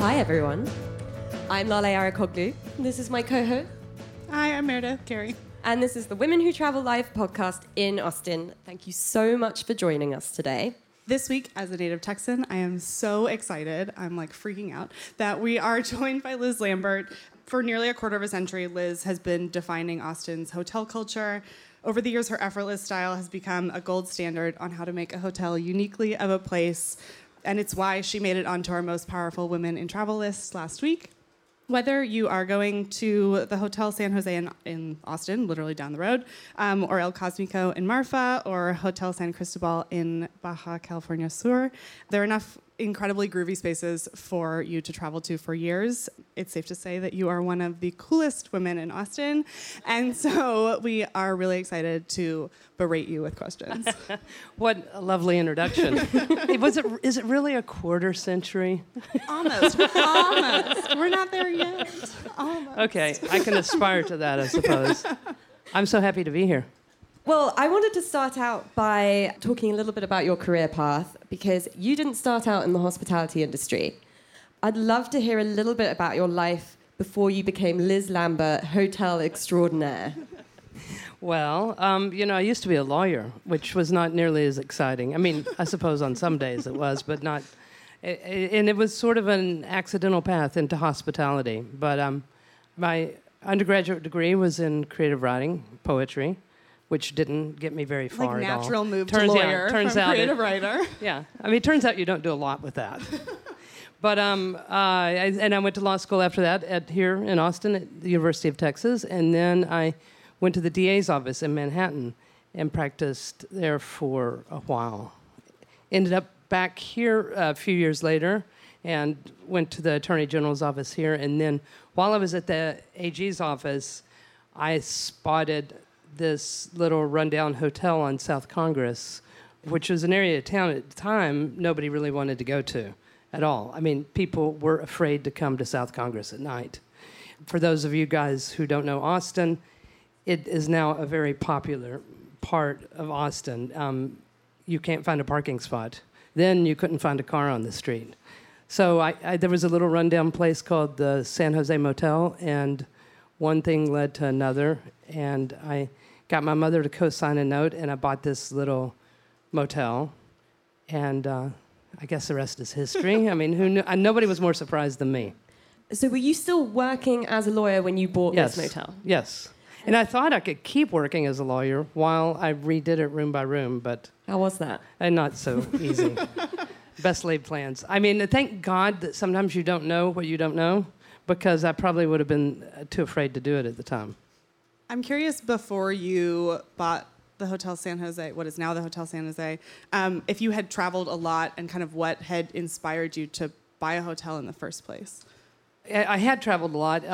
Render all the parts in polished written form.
Hi, everyone. I'm Lale Arakoglu. This is my co-host. Hi, I'm Meredith Carey. And this is the Women Who Travel Live podcast in Austin. Thank you so much for joining us today. This week, as a native Texan, I am so excited, I'm like freaking out, that we are joined by Liz Lambert. For nearly a quarter of a century, Liz has been defining Austin's hotel culture. Over the years, her effortless style has become a gold standard on how to make a hotel uniquely of a place, and it's why she made it onto our most powerful women in travel list last week. Whether you are going to the Hotel San Jose in Austin, literally down the road, or El Cosmico in Marfa, or Hotel San Cristobal in Baja California Sur, there are enough incredibly groovy spaces for you to travel to for years. It's safe to say that you are one of the coolest women in Austin, and so we are really excited to berate you with questions. What a lovely introduction. Is it really a quarter century? Almost. We're not there yet. Almost. Okay, I can aspire to that, I suppose. I'm so happy to be here. Well, I wanted to start out by talking a little bit about your career path, because you didn't start out in the hospitality industry. I'd love to hear a little bit about your life before you became Liz Lambert, hotel extraordinaire. Well, I used to be a lawyer, which was not nearly as exciting. I mean, I suppose on some days it was, but not. And it was sort of an accidental path into hospitality. But my undergraduate degree was in creative writing, poetry, which didn't get me very far like at all. natural move to lawyer from creative writer. Yeah, I mean, it turns out you don't do a lot with that. But I went to law school after that here in Austin at the University of Texas, and then I went to the DA's office in Manhattan and practiced there for a while. Ended up back here a few years later and went to the Attorney General's office here, and then while I was at the AG's office, I spotted this little rundown hotel on South Congress, which was an area of town at the time nobody really wanted to go to at all. I mean, people were afraid to come to South Congress at night. For those of you guys who don't know Austin, it is now a very popular part of Austin. You can't find a parking spot. Then you couldn't find a car on the street. So there was a little rundown place called the San Jose Motel, and one thing led to another, and I got my mother to co-sign a note, and I bought this little motel, and I guess the rest is history. I mean, who knew? Nobody was more surprised than me. So were you still working as a lawyer when you bought this motel? Yes. And I thought I could keep working as a lawyer while I redid it room by room, but... How was that? Not so easy. Best laid plans. I mean, thank God that sometimes you don't know what you don't know, because I probably would have been too afraid to do it at the time. I'm curious, before you bought the Hotel San Jose, what is now the Hotel San Jose, if you had traveled a lot and kind of what had inspired you to buy a hotel in the first place. I had traveled a lot,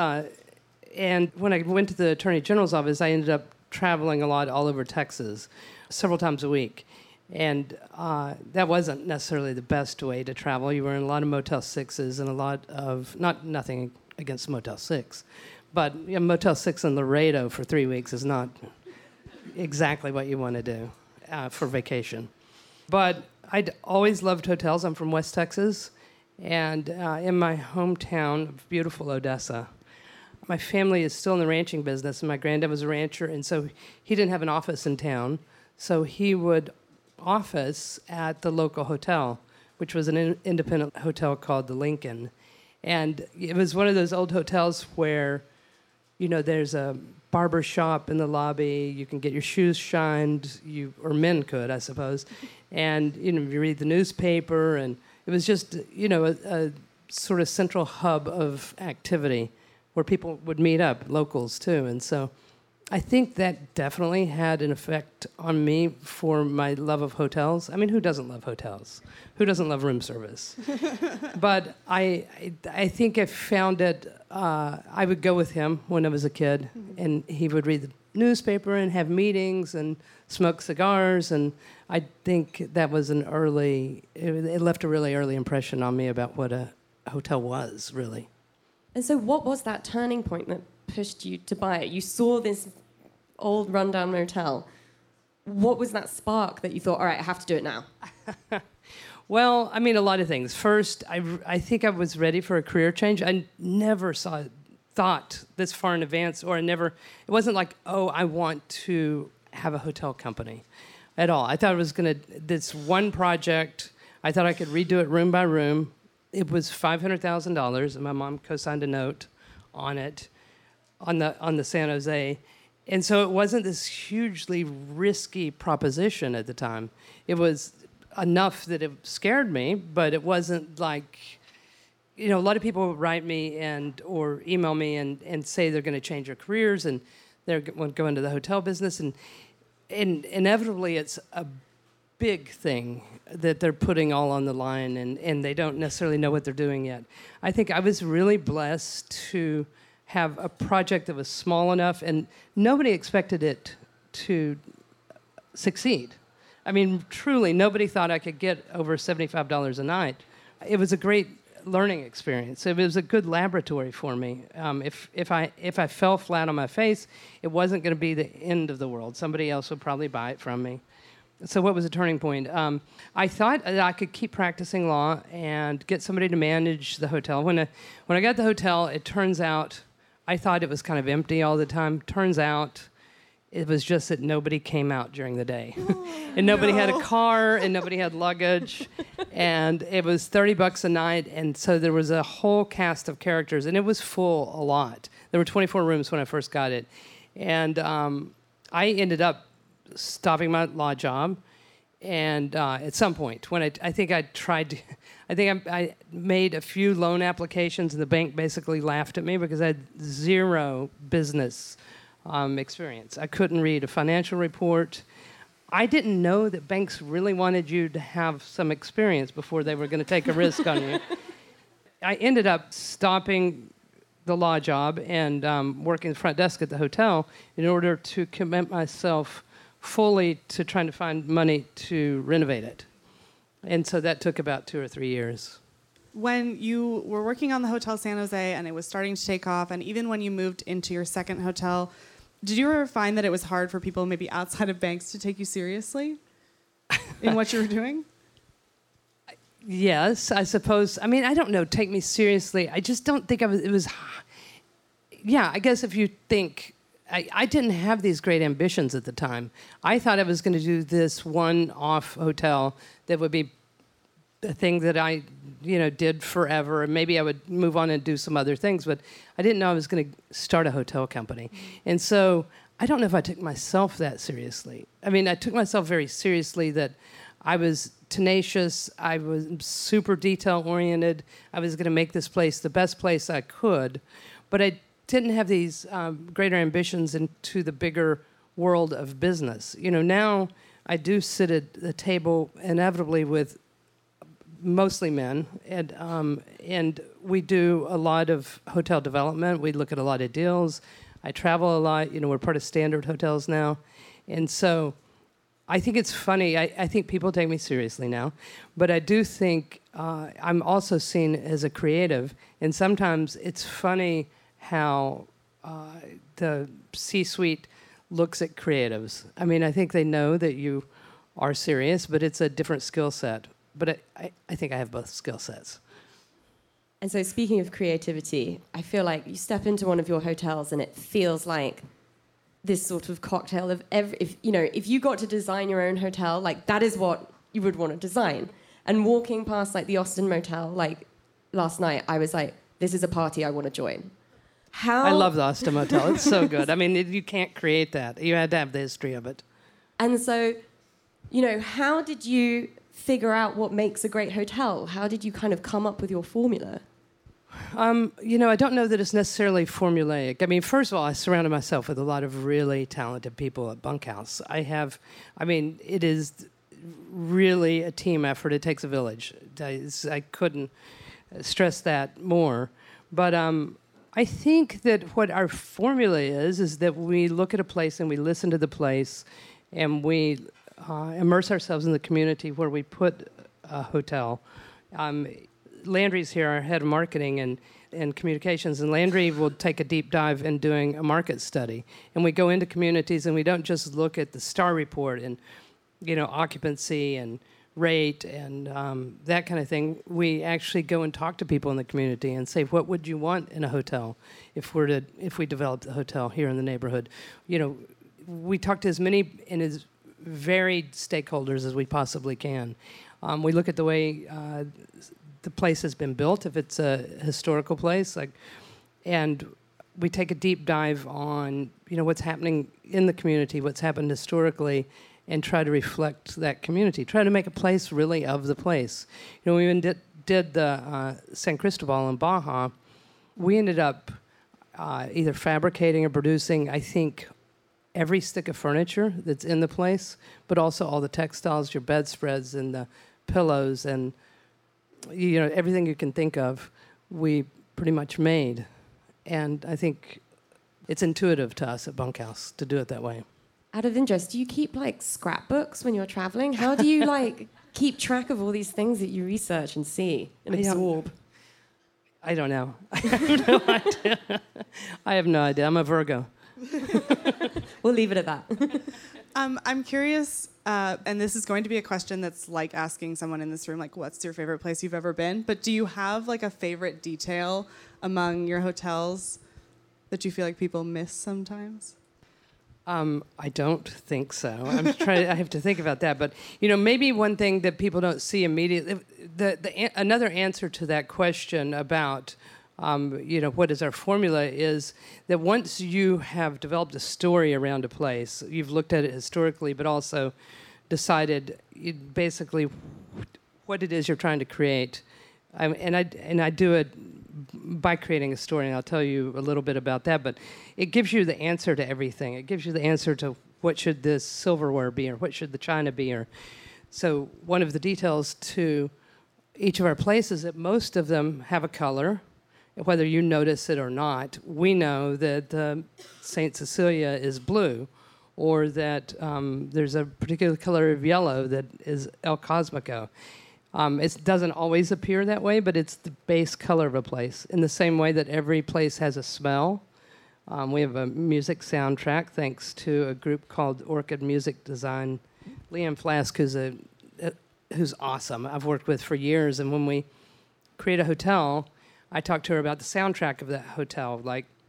and when I went to the Attorney General's office, I ended up traveling a lot all over Texas, several times a week. And that wasn't necessarily the best way to travel. You were in a lot of Motel 6s and a lot of, nothing against Motel 6, but Motel 6 in Laredo for 3 weeks is not exactly what you want to do for vacation. But I'd always loved hotels. I'm from West Texas, and in my hometown of beautiful Odessa, my family is still in the ranching business, and my granddad was a rancher, and so he didn't have an office in town, so he would office at the local hotel, which was an independent hotel called the Lincoln. And it was one of those old hotels where, there's a barber shop in the lobby, you can get your shoes shined, or men could, I suppose, and, you read the newspaper, and it was just, a sort of central hub of activity where people would meet up, locals too. And so I think that definitely had an effect on me for my love of hotels. I mean, who doesn't love hotels? Who doesn't love room service? But I think I found it, I would go with him when I was a kid, and he would read the newspaper and have meetings and smoke cigars, and I think that was it left a really early impression on me about what a hotel was, really. And so what was that turning point that pushed you to buy it? You saw this old rundown motel. What was that spark that you thought, all right, I have to do it now? Well, I mean, a lot of things. First, I think I was ready for a career change. I never thought this far in advance, or it wasn't like, oh, I want to have a hotel company at all. I thought it was this one project, I thought I could redo it room by room. It was $500,000, and my mom co-signed a note on it, on the San Jose. And so it wasn't this hugely risky proposition at the time. It was enough that it scared me, but it wasn't like, a lot of people write me or email me and say they're going to change their careers and they're going to go into the hotel business. And inevitably, it's a big thing that they're putting all on the line, and they don't necessarily know what they're doing yet. I think I was really blessed to have a project that was small enough, and nobody expected it to succeed. I mean, truly, nobody thought I could get over $75 a night. It was a great learning experience. It was a good laboratory for me. If I fell flat on my face, it wasn't going to be the end of the world. Somebody else would probably buy it from me. So what was the turning point? I thought that I could keep practicing law and get somebody to manage the hotel. When I got the hotel, it turns out I thought it was kind of empty all the time. Turns out it was just that nobody came out during the day. And nobody had a car, and nobody had luggage. And it was $30 a night, and so there was a whole cast of characters, and it was full a lot. There were 24 rooms when I first got it. And I ended up stopping my law job, and at some point, when I made a few loan applications, and the bank basically laughed at me because I had zero business experience. I couldn't read a financial report. I didn't know that banks really wanted you to have some experience before they were going to take a risk on you. I ended up stopping the law job and working the front desk at the hotel in order to commit myself fully to trying to find money to renovate it. And so that took about 2 or 3 years. When you were working on the Hotel San Jose and it was starting to take off, and even when you moved into your second hotel, did you ever find that it was hard for people maybe outside of banks to take you seriously in what you were doing? Yes, I suppose. I mean, I don't know, take me seriously. I just don't think I guess if you think, I didn't have these great ambitions at the time. I thought I was going to do this one-off hotel that would be a thing that I, did forever, and maybe I would move on and do some other things, but I didn't know I was going to start a hotel company. And so I don't know if I took myself that seriously. I mean, I took myself very seriously that I was tenacious, I was super detail-oriented, I was going to make this place the best place I could, but I didn't have these greater ambitions into the bigger world of business. Now I do sit at the table inevitably with mostly men, and we do a lot of hotel development. We look at a lot of deals. I travel a lot. We're part of Standard Hotels now. And so I think it's funny. I think people take me seriously now, but I do think I'm also seen as a creative, and sometimes it's funny how the C-suite looks at creatives. I mean, I think they know that you are serious, but it's a different skill set. But I think I have both skill sets. And so speaking of creativity, I feel like you step into one of your hotels and it feels like this sort of cocktail of if you got to design your own hotel, like that is what you would want to design. And walking past like the Austin Motel, like last night, I was like, this is a party I want to join. I love the Austin Motel. It's so good. I mean, you can't create that. You had to have the history of it. And so, how did you figure out what makes a great hotel? How did you kind of come up with your formula? I don't know that it's necessarily formulaic. I mean, first of all, I surrounded myself with a lot of really talented people at Bunkhouse. It is really a team effort. It takes a village. I couldn't stress that more. But I think that what our formula is that we look at a place and we listen to the place and we immerse ourselves in the community where we put a hotel. Landry's here, our head of marketing and communications, and Landry will take a deep dive in doing a market study. And we go into communities and we don't just look at the STAR report and, occupancy and rate and that kind of thing, we actually go and talk to people in the community and say, what would you want in a hotel if we developed a hotel here in the neighborhood? We talk to as many and as varied stakeholders as we possibly can. We look at the way the place has been built, if it's a historical place, and we take a deep dive on what's happening in the community, what's happened historically, and try to reflect that community. Try to make a place really of the place. We even did the San Cristobal in Baja. We ended up either fabricating or producing, I think, every stick of furniture that's in the place, but also all the textiles, your bedspreads and the pillows and everything you can think of, we pretty much made. And I think it's intuitive to us at Bunkhouse to do it that way. Out of interest, do you keep scrapbooks when you're traveling? How do you keep track of all these things that you research and see and absorb? I don't know. I have no idea. I have no idea. I'm a Virgo. We'll leave it at that. I'm curious, and this is going to be a question that's like asking someone in this room, what's your favorite place you've ever been? But do you have a favorite detail among your hotels that you feel like people miss sometimes? I don't think so. I have to think about that. But maybe one thing that people don't see immediately, another answer to that question about what is our formula is that once you have developed a story around a place, you've looked at it historically, but also decided basically what it is you're trying to create. And I do it by creating a story, and I'll tell you a little bit about that, but it gives you the answer to everything. It gives you the answer to what should this silverware be, or what should the china be. So one of the details to each of our places is that most of them have a color, whether you notice it or not. We know that St. Cecilia is blue, or that there's a particular color of yellow that is El Cosmico. It doesn't always appear that way, but it's the base color of a place. In the same way that every place has a smell. We have a music soundtrack thanks to a group called Orchid Music Design. Leanne Flask, who's awesome, I've worked with for years. And when we create a hotel, I talk to her about the soundtrack of that hotel.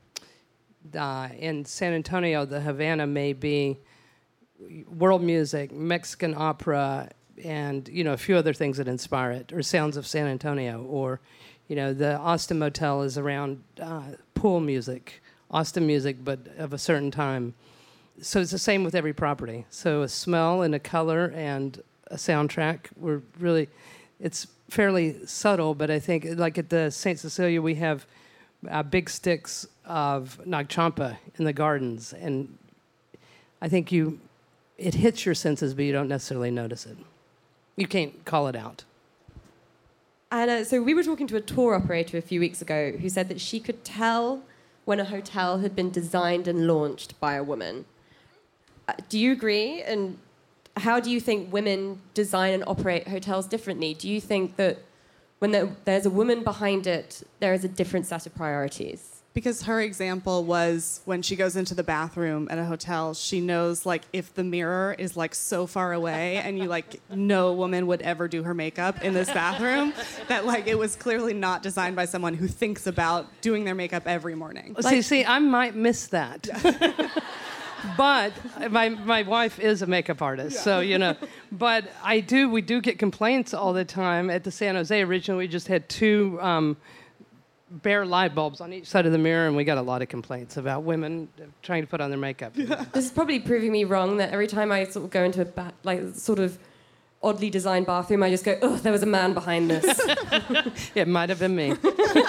In San Antonio, the Havana may be world music, Mexican opera, and a few other things that inspire it, or Sounds of San Antonio, or the Austin Motel is around pool music, Austin music, but of a certain time. So it's the same with every property. So a smell and a color and a soundtrack. It's fairly subtle, but I think at the St. Cecilia we have big sticks of Nagchampa in the gardens, and I think it hits your senses, but you don't necessarily notice it. You can't call it out. And so we were talking to a tour operator a few weeks ago who said that she could tell when a hotel had been designed and launched by a woman. Do you agree? And how do you think women design and operate hotels differently? Do you think that when there's a woman behind it, there is a different set of priorities? Because her example was when she goes into the bathroom at a hotel, she knows if the mirror is so far away and no woman would ever do her makeup in this bathroom, that it was clearly not designed by someone who thinks about doing their makeup every morning. See, I might miss that. But my wife is a makeup artist, so But we do get complaints all the time at the San Jose. Originally, we just had two bare light bulbs on each side of the mirror, and we got a lot of complaints about women trying to put on their makeup. This is probably proving me wrong, that every time I sort of go into a sort of oddly designed bathroom, I just go, oh, there was a man behind this. It might have been me.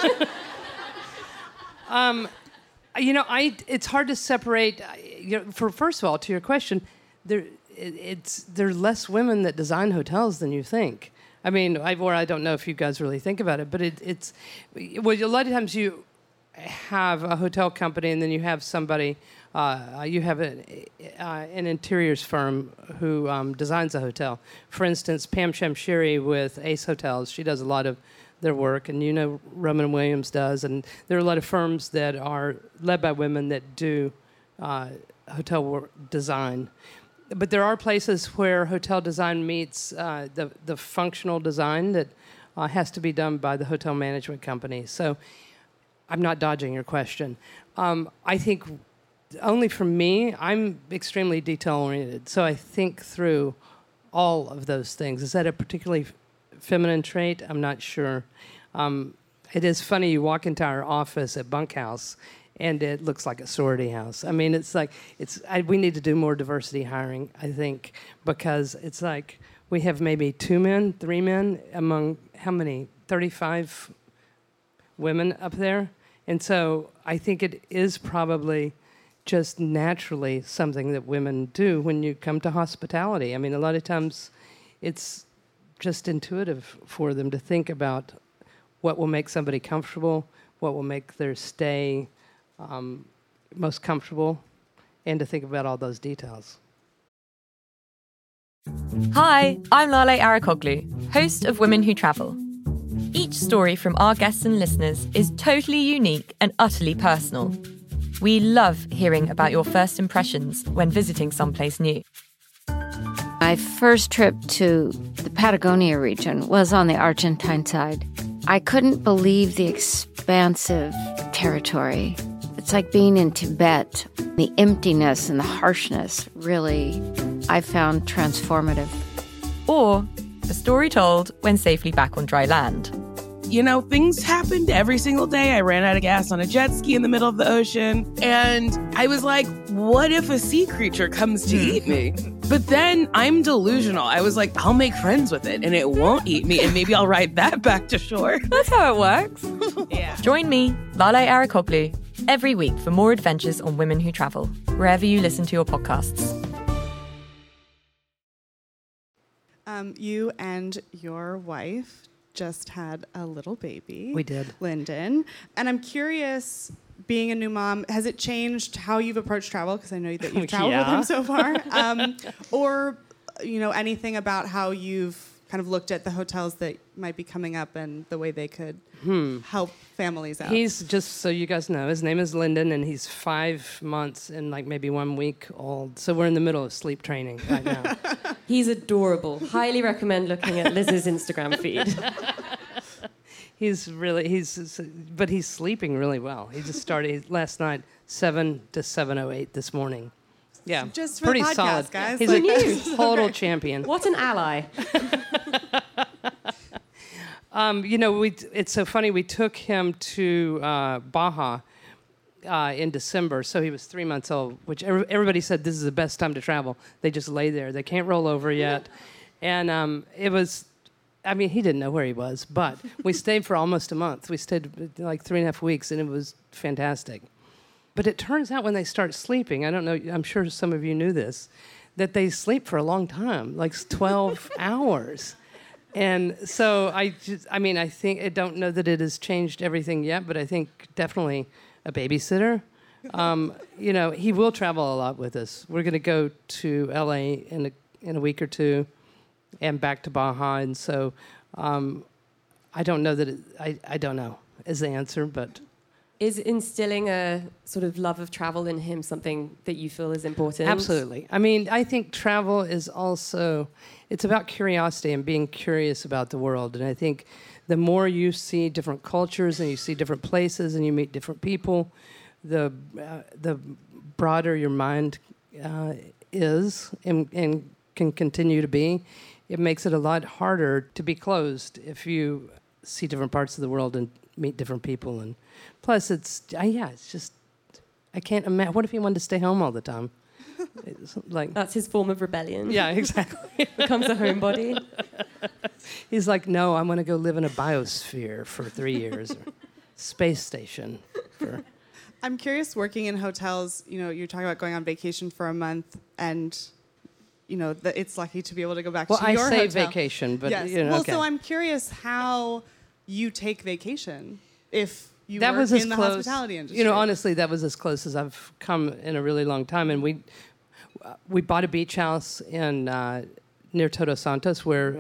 It's hard to separate. First of all, to your question, there are less women that design hotels than you think. I mean, I don't know if you guys really think about it, but a lot of times you have a hotel company and then you have somebody, you have an interiors firm who designs a hotel. For instance, Pam Shamshiri with Ace Hotels, she does a lot of their work, and Roman Williams does, and there are a lot of firms that are led by women that do hotel work design. But there are places where hotel design meets the functional design that has to be done by the hotel management company. So I'm not dodging your question. I think only for me, I'm extremely detail-oriented. So I think through all of those things. Is that a particularly feminine trait? I'm not sure. It is funny, you walk into our office at Bunkhouse, and it looks like a sorority house. I mean, it's like, we need to do more diversity hiring, I think, because it's like we have maybe 2 men, 3 men among how many? 35 women up there. And so I think it is probably just naturally something that women do when you come to hospitality. I mean, a lot of times it's just intuitive for them to think about what will make somebody comfortable, what will make their stay most comfortable, and to think about all those details. Hi, I'm Lale Arakoglu, host of Women Who Travel. Each story from our guests and listeners is totally unique and utterly personal. We love hearing about your first impressions when visiting someplace new. My first trip to the Patagonia region was on the Argentine side. I couldn't believe the expansive territory. It's like being in Tibet. The emptiness and the harshness really, I found transformative. Or a story told when safely back on dry land. You know, things happened every single day. I ran out of gas on a jet ski in the middle of the ocean. And I was like, what if a sea creature comes to eat me? But then I'm delusional. I was like, I'll make friends with it and it won't eat me. And maybe I'll ride that back to shore. That's how it works. Yeah. Join me, Lale Arakoglu, every week for more adventures on Women Who Travel, wherever you listen to your podcasts. You and your wife just had a little baby. We did. Lyndon. And I'm curious, being a new mom, has it changed how you've approached travel? Because I know that you've traveled with him so far. Or, you know, anything about how you've kind of looked at the hotels that might be coming up and the way they could help families out? He's, just so you guys know, his name is Lyndon, and he's 5 months and like maybe 1 week old. So we're in the middle of sleep training right now. He's adorable. Highly recommend looking at Liz's Instagram feed. But he's sleeping really well. He just started last night, 7 to 7:08 this morning. Yeah, Just for pretty the podcast, solid, guys. He's a total champion. What an ally. You know, it's so funny. We took him to Baja in December, so he was 3 months old, which everybody said this is the best time to travel. They just lay there. They can't roll over yet. And it was, I mean, he didn't know where he was, but we stayed for almost a month. We stayed like 3.5 weeks, and it was fantastic. But it turns out when they start sleeping, I don't know, I'm sure some of you knew this, that they sleep for a long time, like 12 hours. And so I think, I don't know that it has changed everything yet, but I think definitely a babysitter. You know, he will travel a lot with us. We're going to go to LA in a week or two and back to Baja. And so I don't know that I don't know is the answer, but... Is instilling a sort of love of travel in him something that you feel is important? Absolutely. I mean, I think travel is also, it's about curiosity and being curious about the world. And I think the more you see different cultures and you see different places and you meet different people, the broader your mind is and can continue to be. It makes it a lot harder to be closed if you see different parts of the world and meet different people. And plus, it's just, I can't imagine. What if he wanted to stay home all the time? It's like That's his form of rebellion. Yeah, exactly. Becomes a homebody. He's like, no, I'm going to go live in a biosphere for 3 years, or space station. I'm curious, working in hotels, you know, you're talking about going on vacation for a month and, you know, it's lucky to be able to go back to your hotel. Well, I say vacation, but, yes. you know, well, okay. so I'm curious how you take vacation if you That work was as in the close, hospitality industry. You know, honestly, that was as close as I've come in a really long time. And we bought a beach house in near Todos Santos, where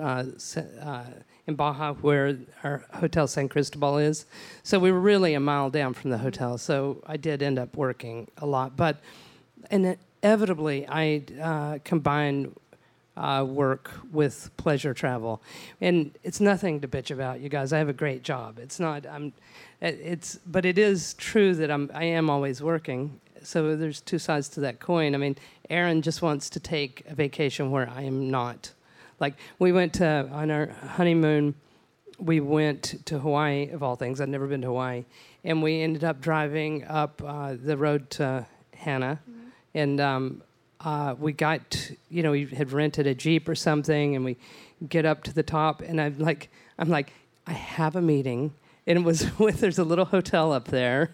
in Baja, where our Hotel San Cristobal is. So we were really a mile down from the hotel. So I did end up working a lot. But and inevitably, I combine work with pleasure travel, and it's nothing to bitch about, you guys. I have a great job. It's not. But it is true that I am always working. So there's two sides to that coin. I mean, Aaron just wants to take a vacation where I am not. Like, we went on our honeymoon, we went to Hawaii, of all things. I'd never been to Hawaii. And we ended up driving up the road to Hana. Mm-hmm. And we got, we had rented a Jeep or something, and we get up to the top, and I'm like, I have a meeting. And it was there's a little hotel up there.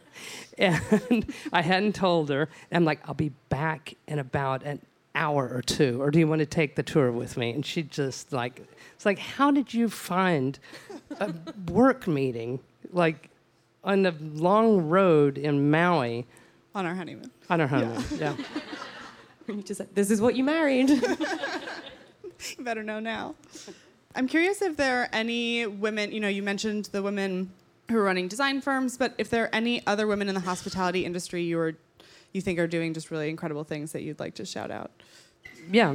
And I hadn't told her. And I'm like, I'll be back in about an hour or two. Or do you want to take the tour with me? And she just it's like, how did you find a work meeting, like, on the long road in Maui? On our honeymoon. On our honeymoon, yeah. You just said, this is what you married. You better know now. I'm curious if there are any women, you mentioned the women who are running design firms, but if there are any other women in the hospitality industry you think are doing just really incredible things that you'd like to shout out. Yeah,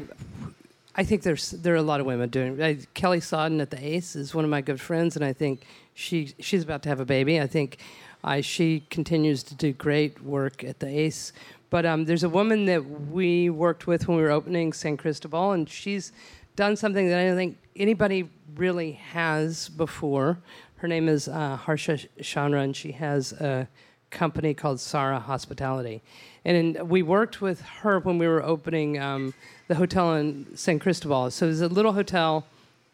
I think there are a lot of women doing. Kelly Sodden at the Ace is one of my good friends, and I think she's about to have a baby. I think she continues to do great work at the Ace. But there's a woman that we worked with when we were opening San Cristobal, and she's done something that I don't think anybody really has before. Her name is Harsha Chandra, and she has a company called Sara Hospitality. And we worked with her when we were opening the hotel in San Cristobal. So it's a little hotel,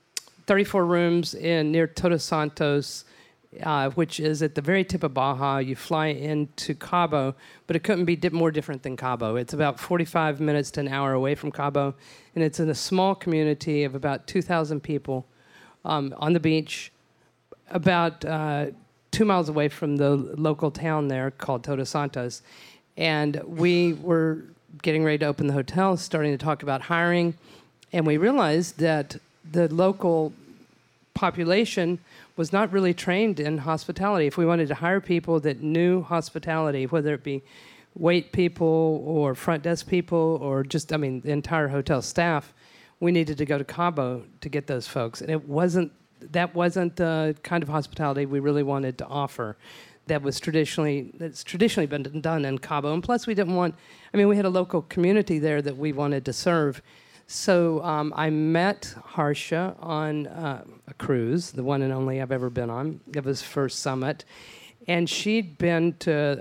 34 rooms near Todos Santos, which is at the very tip of Baja. You fly into Cabo, but it couldn't be more different than Cabo. It's about 45 minutes to an hour away from Cabo, and it's in a small community of about 2,000 people on the beach, about 2 miles away from the local town there called Todos Santos. And we were getting ready to open the hotel, starting to talk about hiring, and we realized that the local population was not really trained in hospitality. If we wanted to hire people that knew hospitality, whether it be wait people or front desk people or just, the entire hotel staff, we needed to go to Cabo to get those folks. And that wasn't the kind of hospitality we really wanted to offer. That's traditionally been done in Cabo. And plus we had a local community there that we wanted to serve. So I met Harsha on a cruise, the one and only I've ever been on. It was First Summit. And she'd been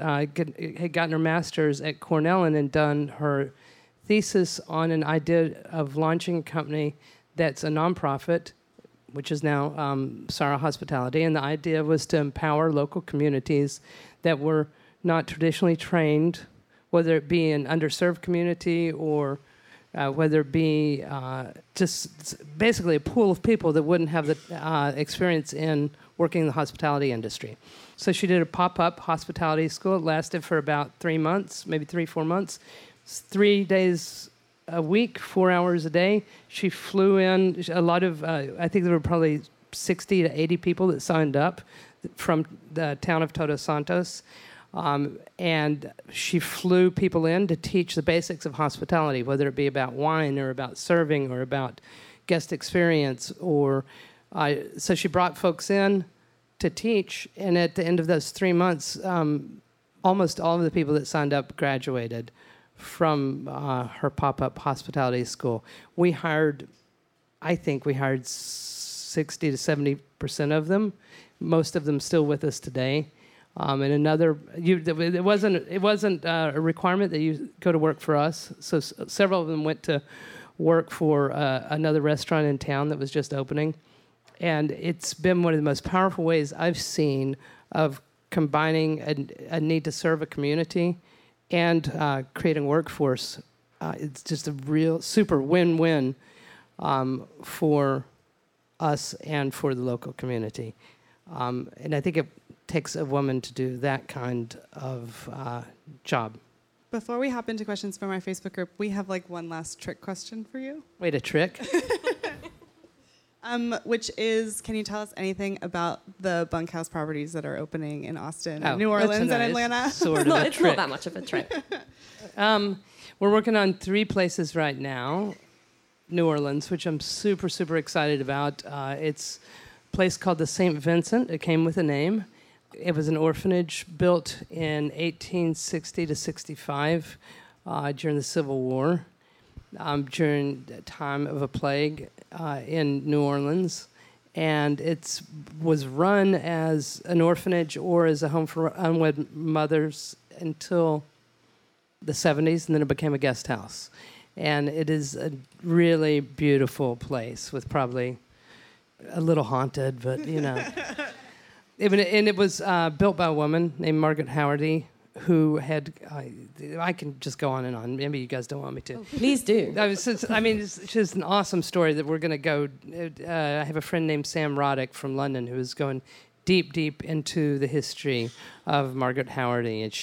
had gotten her master's at Cornell and had done her thesis on an idea of launching a company that's a nonprofit, which is now Sara Hospitality. And the idea was to empower local communities that were not traditionally trained, whether it be an underserved community or whether it be just basically a pool of people that wouldn't have the experience in working in the hospitality industry. So she did a pop-up hospitality school. It lasted for about 3 months, maybe 3-4 months. 3 days a week, 4 hours a day. She flew in a lot of, I think there were probably 60 to 80 people that signed up from the town of Todos Santos. And she flew people in to teach the basics of hospitality, whether it be about wine or about serving or about guest experience. So she brought folks in to teach, and at the end of those 3 months, almost all of the people that signed up graduated from her pop-up hospitality school. I think we hired 60 to 70% of them, most of them still with us today. And it wasn't a requirement that you go to work for us. So several of them went to work for another restaurant in town that was just opening. And it's been one of the most powerful ways I've seen of combining a need to serve a community and creating workforce. It's just a real super win-win for us and for the local community. And I think it takes a woman to do that kind of job. Before we hop into questions from our Facebook group, we have one last trick question for you. Wait, a trick? which is, can you tell us anything about the bunkhouse properties that are opening in Austin, and New that's a Orleans, and nice Atlanta? Sort of a It's not trick. that much of a trip. We're working on 3 places right now. New Orleans, which I'm super, super excited about. It's a place called the St. Vincent. It came with a name. It was an orphanage built in 1860 to 65 during the Civil War, during the time of a plague in New Orleans. And it was run as an orphanage or as a home for unwed mothers until the 70s, and then it became a guest house. And it is a really beautiful place with probably a little haunted, but, you know. And it was built by a woman named Margaret Howardy, who had, I can just go on and on. Maybe you guys don't want me to. Oh, please do. It's just an awesome story that we're going to go. I have a friend named Sam Roddick from London who is going deep, deep into the history of Margaret Howardy. And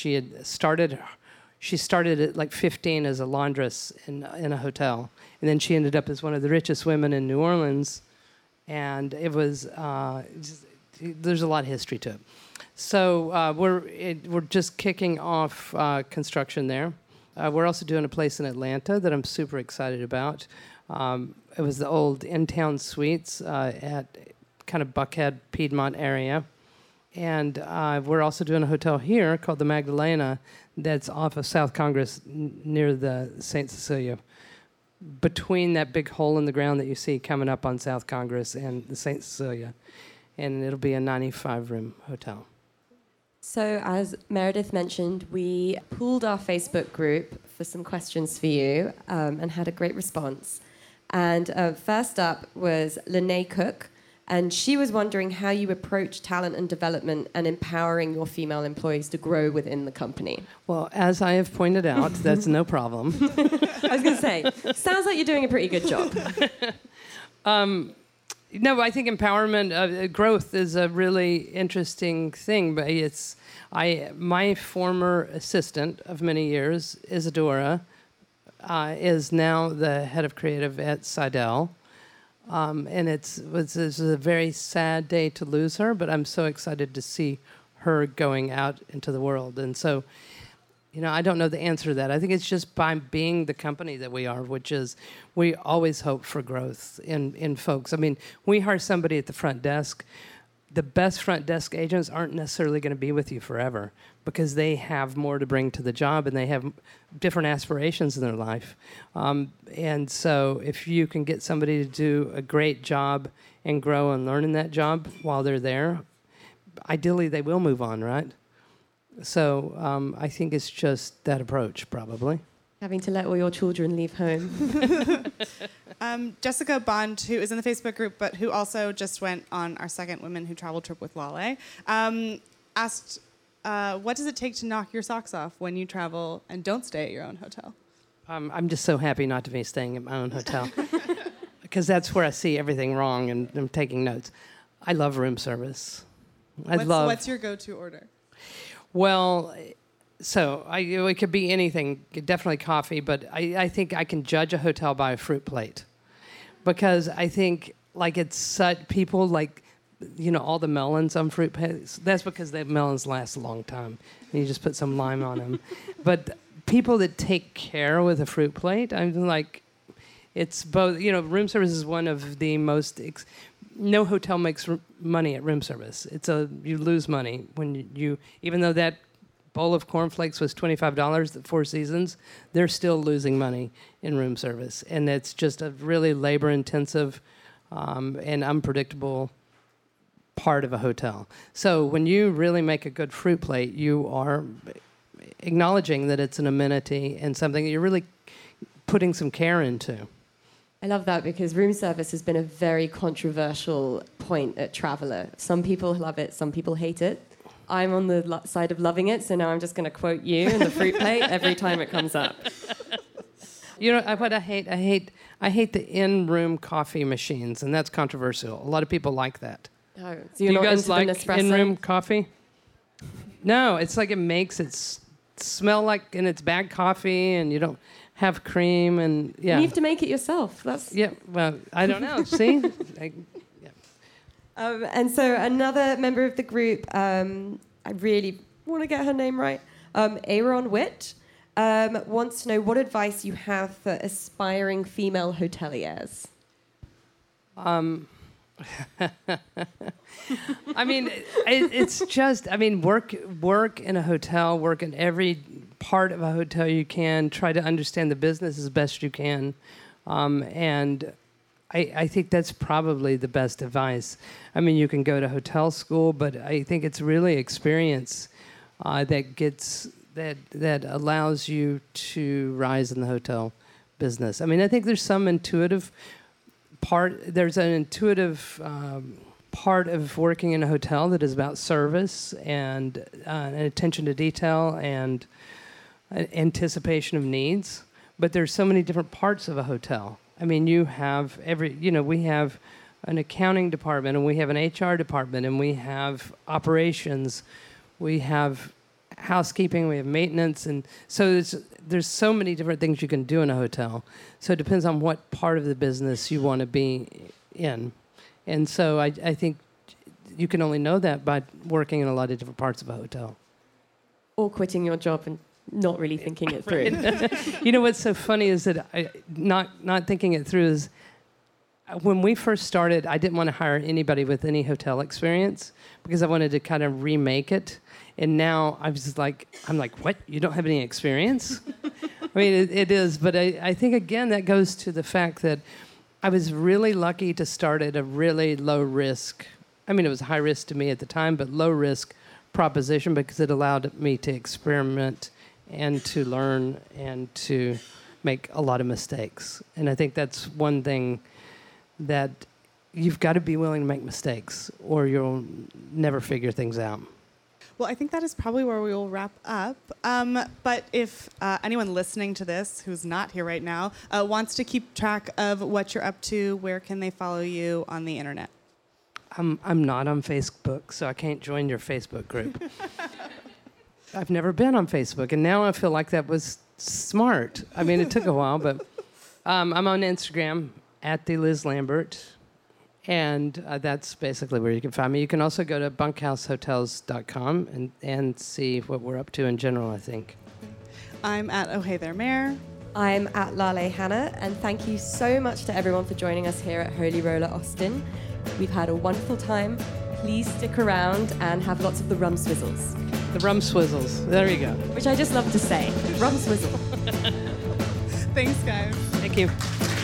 she started at like 15 as a laundress in a hotel. And then she ended up as one of the richest women in New Orleans. And it was, there's a lot of history to it. So we're just kicking off construction there. We're also doing a place in Atlanta that I'm super excited about. It was the old In-Town Suites at kind of Buckhead, Piedmont area. And we're also doing a hotel here called the Magdalena that's off of South Congress near the St. Cecilia, between that big hole in the ground that you see coming up on South Congress and the St. Cecilia. And it'll be a 95-room hotel. So, as Meredith mentioned, we pooled our Facebook group for some questions for you and had a great response. And first up was Lene Cook, and she was wondering how you approach talent and development and empowering your female employees to grow within the company. Well, as I have pointed out, that's no problem. I was going to say, sounds like you're doing a pretty good job. No, I think empowerment, growth is a really interesting thing. But my former assistant of many years, Isadora, is now the head of creative at Sidel. And it's a very sad day to lose her, but I'm so excited to see her going out into the world. And so, you know, I don't know the answer to that. I think it's just by being the company that we are, which is we always hope for growth in folks. I mean, we hire somebody at the front desk. The best front desk agents aren't necessarily going to be with you forever because they have more to bring to the job and they have different aspirations in their life. And so if you can get somebody to do a great job and grow and learn in that job while they're there, ideally they will move on, right? So I think it's just that approach, probably. Having to let all your children leave home. Jessica Bond, who is in the Facebook group, but who also just went on our second Women Who Travel trip with Lale, asked, what does it take to knock your socks off when you travel and don't stay at your own hotel? I'm just so happy not to be staying at my own hotel because that's where I see everything wrong and I'm taking notes. I love room service. What's your go-to order? Well, so it could be anything, definitely coffee, but I think I can judge a hotel by a fruit plate because I think like it's such people like, you know, all the melons on fruit plates. That's because the melons last a long time. And you just put some lime on them. But people that take care with a fruit plate, I'm like, it's both, you know, room service is one of the most, no hotel makes money at room service. You lose money when you, even though that bowl of cornflakes was $25 at Four Seasons, they're still losing money in room service. And it's just a really labor-intensive and unpredictable part of a hotel. So when you really make a good fruit plate, you are acknowledging that it's an amenity and something that you're really putting some care into. I love that because room service has been a very controversial point at Traveller. Some people love it, some people hate it. I'm on the side of loving it, so now I'm just going to quote you and the fruit plate every time it comes up. You know what I hate? I hate the in-room coffee machines, and that's controversial. A lot of people like that. Oh, so Do you're you not guys into like the Nespresso? in-room coffee? No, it's like it makes it smell like, and it's bad coffee, and you don't. have cream and yeah. You have to make it yourself. Yeah, well, I don't know. See? And so another member of the group, I really want to get her name right, Aaron Witt, wants to know what advice you have for aspiring female hoteliers. I mean, it's just, I mean, work in a hotel, work in every part of a hotel you can, try to understand the business as best you can. And I think that's probably the best advice. I mean, you can go to hotel school, but I think it's really experience that allows you to rise in the hotel business. I mean, I think there's some intuitive there's an intuitive part of working in a hotel that is about service and attention to detail and anticipation of needs. But there's so many different parts of a hotel. I mean, we have an accounting department and we have an HR department and we have operations, we have housekeeping, we have maintenance, and so there's so many different things you can do in a hotel. So it depends on what part of the business you want to be in. And so I think you can only know that by working in a lot of different parts of a hotel. Or quitting your job and not really thinking it through. You know what's so funny is that not thinking it through is when we first started, I didn't want to hire anybody with any hotel experience because I wanted to kind of remake it. And now I'm like, what? You don't have any experience? I mean, it is. But I think, again, that goes to the fact that I was really lucky to start at a really low risk. I mean, it was high risk to me at the time, but low risk proposition because it allowed me to experiment and to learn and to make a lot of mistakes. And I think that's one thing that you've got to be willing to make mistakes or you'll never figure things out. Well, I think that is probably where we will wrap up. But if anyone listening to this who's not here right now wants to keep track of what you're up to, where can they follow you on the internet? I'm not on Facebook, so I can't join your Facebook group. I've never been on Facebook, and now I feel like that was smart. I mean, it took a while, but I'm on Instagram @TheLizLambert. And that's basically where you can find me. You can also go to bunkhousehotels.com and see what we're up to in general, I think. I'm at Oh Hey There Mayor. I'm at Lale Hannah, and thank you so much to everyone for joining us here at Holy Roller Austin. We've had a wonderful time. Please stick around and have lots of the rum swizzles. The rum swizzles. There you go. Which I just love to say. Rum swizzle. Thanks, guys. Thank you.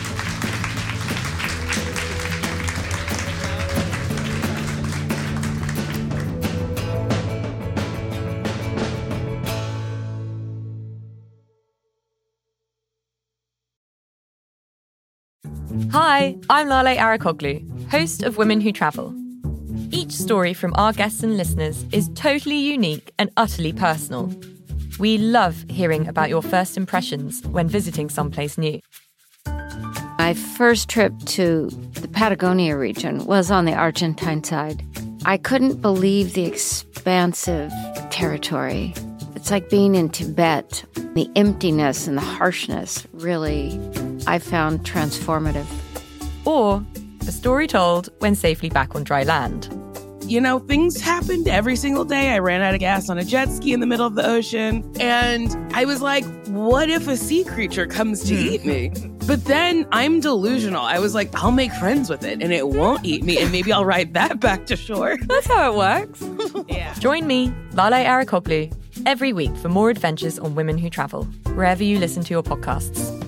Hi, I'm Lale Arikoglu, host of Women Who Travel. Each story from our guests and listeners is totally unique and utterly personal. We love hearing about your first impressions when visiting someplace new. My first trip to the Patagonia region was on the Argentine side. I couldn't believe the expansive territory. It's like being in Tibet. The emptiness and the harshness really, I found transformative. Or a story told when safely back on dry land. You know, things happened every single day. I ran out of gas on a jet ski in the middle of the ocean. And I was like, what if a sea creature comes to eat me? But then I'm delusional. I was like, I'll make friends with it and it won't eat me. And maybe I'll ride that back to shore. That's how it works. Yeah. Join me, Lale Arikoglu, every week for more adventures on Women Who Travel, wherever you listen to your podcasts.